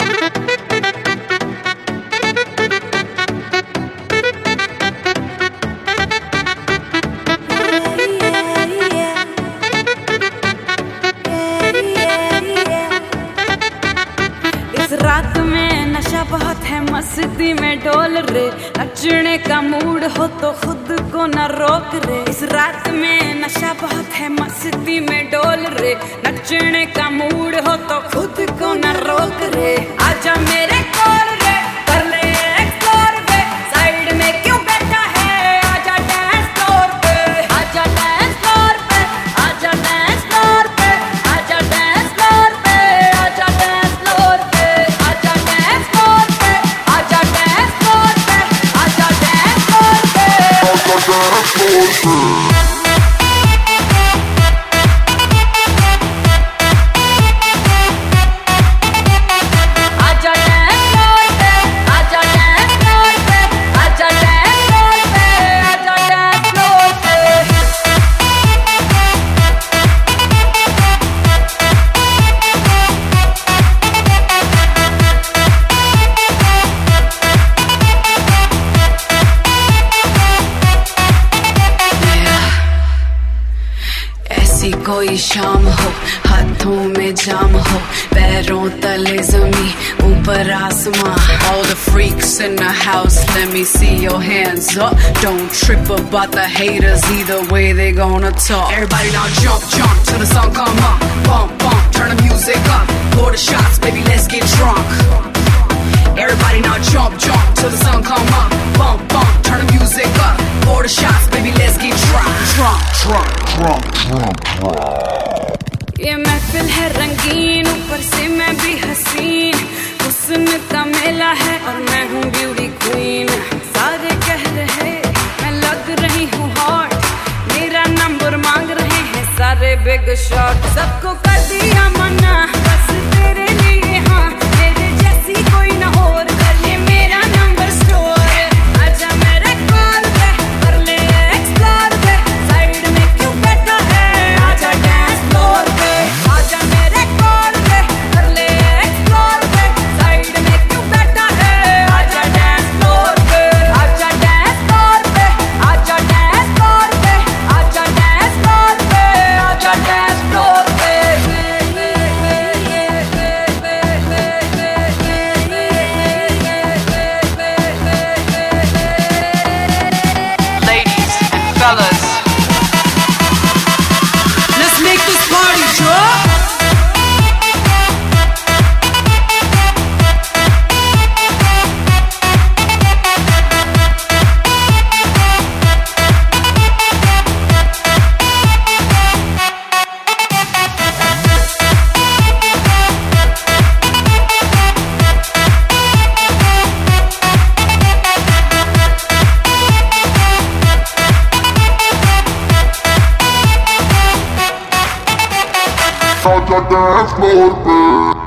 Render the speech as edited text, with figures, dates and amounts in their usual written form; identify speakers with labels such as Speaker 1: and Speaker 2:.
Speaker 1: रात में नशा बहुत है, मस्ती में डोल रे, नचने का मूड हो तो खुद को न रोक रे। इस रात में नशा बहुत है, मस्ती में डोल रे, नचने का मूड हो तो खुद को न रोक रे। आजा मेरे कोल रे, कर ले एक्सप्लोर रे, साइड में क्यों बैठा है, आजा डांस फ्लोर पे, आजा डांस फ्लोर पे, आजा डांस फ्लोर पे, आजा डांस फ्लोर पे, आजा डांस फ्लोर पे, आजा डांस फ्लोर पे, आजा डांस फ्लोर पे, आजा डांस फ्लोर पे, आजा डांस फ्लोर पे।
Speaker 2: कोई शाम हो, हाथों में जाम हो, पैरों तले जमी, ऊपर आसमां. All the freaks in the house, let me see your hands up. Don't trip about the haters, either way they gonna talk. Everybody now jump, jump till the sun come up. Bump, bump, turn the music up. Pour the shots, baby, let's get drunk. Everybody now jump, jump till the sun come up. Bump, bump, turn the music up. Pour the shots, baby, let's get drunk. Drunk, drunk, drunk, drunk, drunk.
Speaker 1: ये महफिल है रंगीन, ऊपर से मैं भी हसीन, हुस्न का मेला है और मैं हूँ ब्यूटी क्वीन। सारे कह रहे मैं लग रही हूँ हॉट, मेरा नंबर मांग रहे हैं सारे बिग शॉट। सबको कर दिया मना, बस तेरे लिए हाँ, मेरे जैसी कोई ना और कर ले मेरा नंबर स्टोर। आजा मेरे कॉल पे, कर ले एक्सप्लोर पे, साइड में क्यों बैठा है, आजा डांस फ्लोर पे, आजा मेरे कॉल पे, कर ले एक्सप्लोर पे, साइड में क्यों बैठा है, आजा डांस फ्लोर पे, आजा डांस फ्लोर पे, आजा डांस फ्लोर पे, आजा डांस फ्लोर पे, आजा डांस फ्लोर पे।
Speaker 2: Ladies and fellas, let's make this party drop.
Speaker 3: Dance floor,